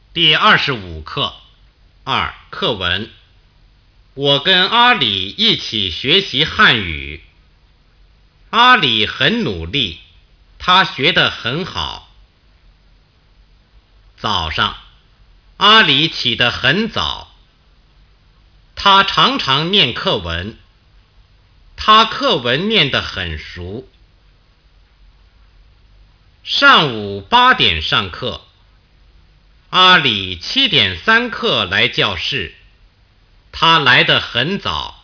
第25课2课文。我跟阿里一起学习汉语。阿里很努力，他学得很好。早上，阿里起得很早。他常常念课文，他课文念得很熟。上午8点上课，阿里7点3刻来教室，他来得很早。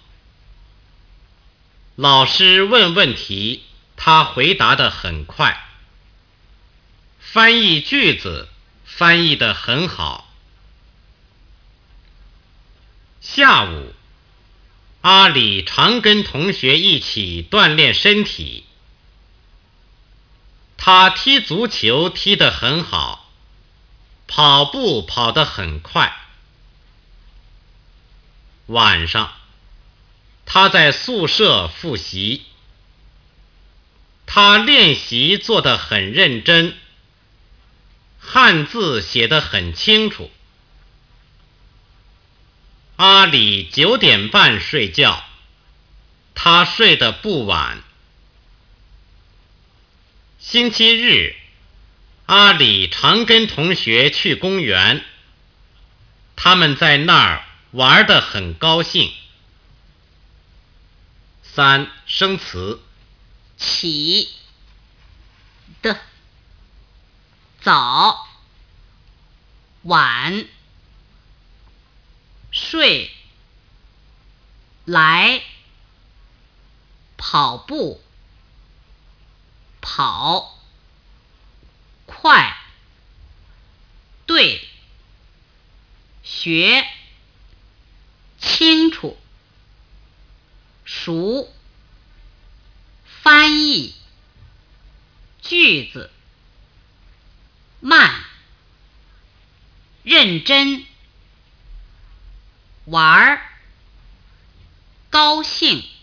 老师问问题，他回答得很快。翻译句子，翻译得很好。下午，阿里常跟同学一起锻炼身体。他踢足球踢得很好，跑步跑得很快。晚上，他在宿舍复习。他练习做得很认真，汉字写得很清楚。阿里9点半睡觉，他睡得不晚。星期日，阿里常跟同学去公园，他们在那儿玩得很高兴。3生词。 起的，早，晚，睡，来，跑步，跑，快，对，学，清楚，熟，翻译，句子，慢，认真，玩儿，高兴。